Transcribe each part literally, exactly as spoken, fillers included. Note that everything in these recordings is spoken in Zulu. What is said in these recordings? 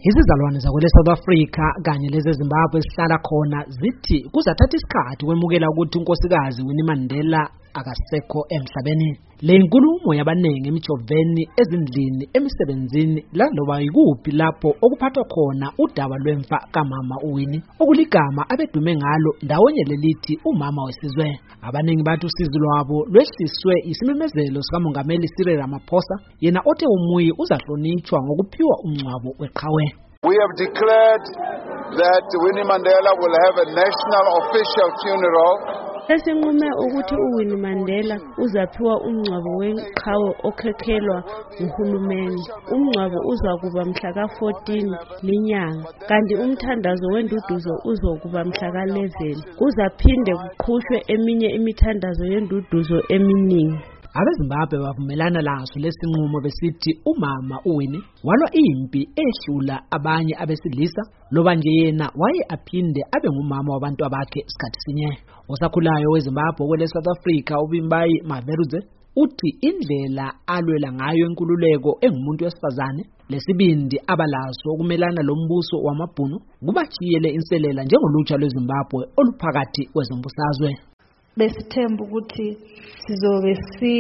Izizalwane zakwele South Africa kanye leze Zimbabwe sihlala khona zithi kuzathatha isikhathi kwemukela ukuthi unkosikazi Winnie Mandela akasekho emhlabeni. Le nkulumo yabanenge emijoveni ezindlini emisebenzini laloba yikuphi lapho okuphathwa khona udaba lwemfa kamama uWinnie okuligama abedume ngalo ndawonye lelithi umama wesizwe. Abaningi bathi usizo lwabo lwehliswe isimemezelo sikamongameli Cyril Ramaphosa yena othe umuyi uzahlonitshwa ngokuphiwa umncwabo weqhawe. We have declared that Winnie Mandela will have a national official funeral. Esinqume ukuthi uWinnie Mandela uzaphiwa umncwabo weqhawe okhokhelwa nguhulumeni. Umncwabo uzakuba mhla ka fourteen linyanga kanti umthandazo wenduduzo uzokuba mhla ka eleven. Kuzaphinde kuqhushwe eminye imithandazo yenduduzo eminingi. AbeZimbabwe bavumelana laso lesinqumo besithi umama uWinnie walwa impi ehlula abanye abesilisa loba nje yena waye aphinde abe ngumama wabantu abakhe isikhathi sinye. Osakhulayo weZimbabwe kwele South Africa uBimbayi Maveruze uthi indlela alwela ngayo inkululeko engumuntu wesifazane lesibindi abalaso ukumelana lombuso wamabhunu kubachiyele inselela njengolutsha lweZimbabwe oluphakathi kwezombusazwe. Besithemba ukuthi sizobe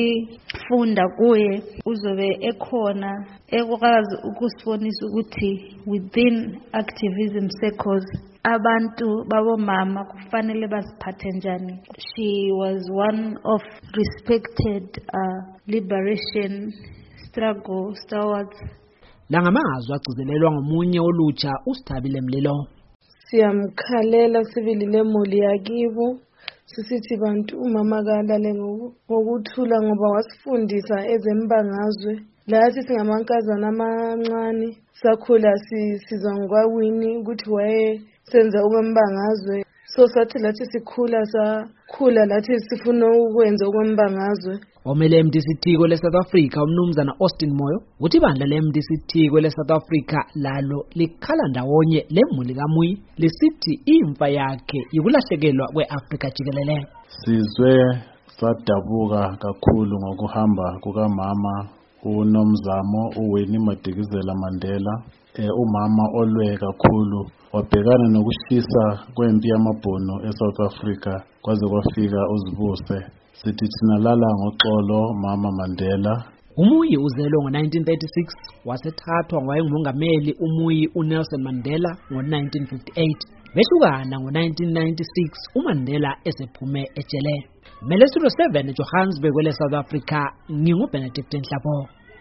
sifunda kuye uzobe ekhona ekwazi ukusibonisa ukuthi within activism circles abantu babomama kufanele baziphathe njani. She was one of respected uh, liberation struggle stalwarts. La ngamazwi agcizelelwa ngomunye olutsha uSithabile Mlilo. Siyamkhalela sibilile emoli yakibo. Sisithi bantu umama kalale ngokuthula ngoba wasifundisa ezembangazwe. Lathi singamankazana amancane sakhula sizwa ngwaWinnie ukuthi waye senza okwembangazwe. So sathi lathi sikhula sakhula lathi sifuna ukwenza okwembangazwe. Omele M D C T kwele South Africa umnumzana Austin Moyo uthi bandla le M D C T kwele South Africa lalo likhala ndawonye lemuli kaMuyi lisithi imfa yakhe yikulahlekelwa kweAfrika jikelele. Sizwe sadabuka kakhulu ngokuhamba kukamama uNomzamo uWinnie Madikizela Mandela, eh, umama olwe kakhulu wabhekana nokushisa kwempi yamabhunu eSouth Africa kwaze kwafika uzibuse. Sithi thina lala ngoxolo mama Mandela. UMuyi uzelwe ngo nineteen thirty-six wasethathwa ngowayengumongameli uMuyi uNelson Mandela ngo nineteen fifty-eight. Behlukana ngo nineteen ninety-six uMandela esephume ejele. Mele zero seven eJohannesburg kwele South Africa, nginguBenedict Nhlapho.